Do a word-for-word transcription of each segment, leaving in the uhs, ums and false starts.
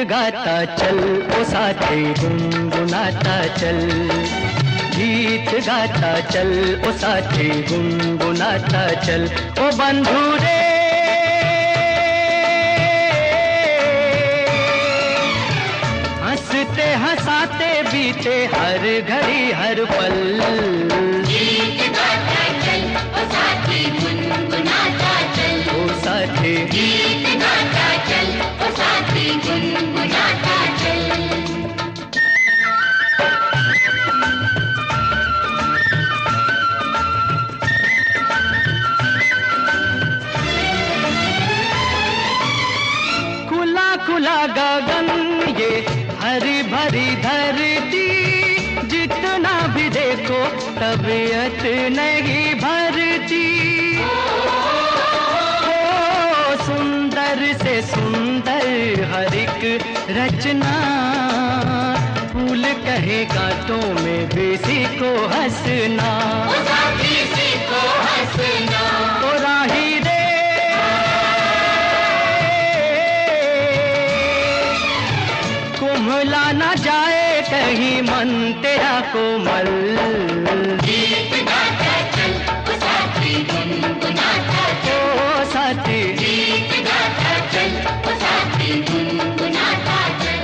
गाता चल ओ साथी गुनगुनाता चल, गीत गाता चल ओ साथी गुनगुनाता चल। ओ बंधु रे हंसते हंसाते बीते हर घड़ी हर पल, गीत गाता चल ओ साथी गुनगुनाता चल, ओ साथी गीत गाता चल ओ साथी गुनगुनाता चल। खुला खुला गगन ये हरी भरी धरती, जितना भी देखो तबीयत नहीं भरती। ओ सुंदर से सुंदर हर एक रचना, फूल कहे कांटों में भी सीखो हंसना, ओ साथी सीखो हंसना। ओ राही रे कुम्हला ना जाए कहीं मन तेरा कोमल, गीत गाता चल ओ साथी गुनगुनाता चल, ओ साथी गीत गाता चल ओ साथी गुनगुनाता चल।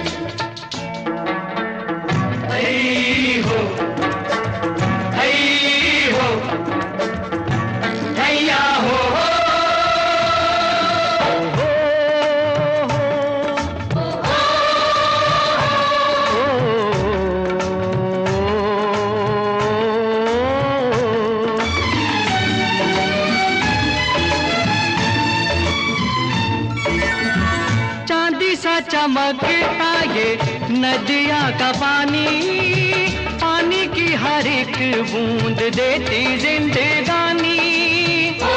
हई हो हई हो हैया हो हो हो चांदी सा चमकता ये नदिया का पानी, पानी की हर एक बूंद देती जिंदगानी। ओ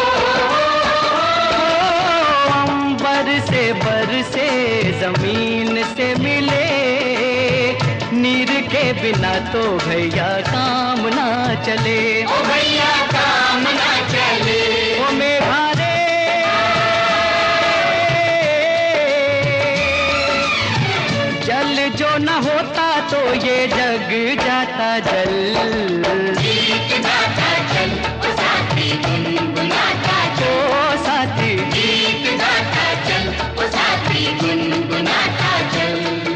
अंबर से बरसे जमीन से मिले, नीर के बिना तो भैया काम ना चले, ओ भैया काम ना चले। ओ मेघा रे जल जो न होता तो ये जग जाता जल, गीत गाता चल ओ साथी गुनगुनाता चल, ओ साथी गीत गाता चल ओ साथी गुनगुनाता चल।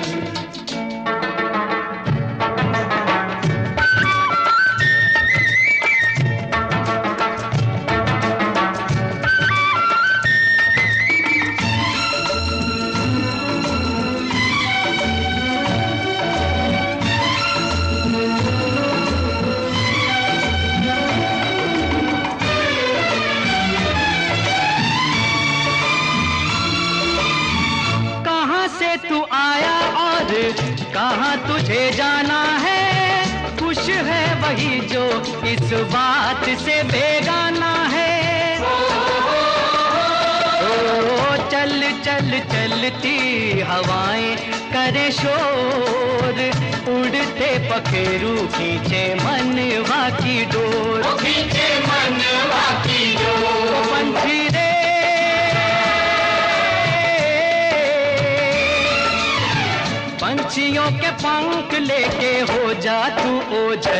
कहाँ से तू आया और कहाँ तुझे जाना है, खुश है वही जो इस बात से बेगाना है। ओ चल चल चलती हवाएं करे शोर, उड़ते पखेरू खींचे मनवा की डोर, ओ खींचे मनवा की डोर। पंछी रे पंछियों के पंख लेके हो जा तू ओझल,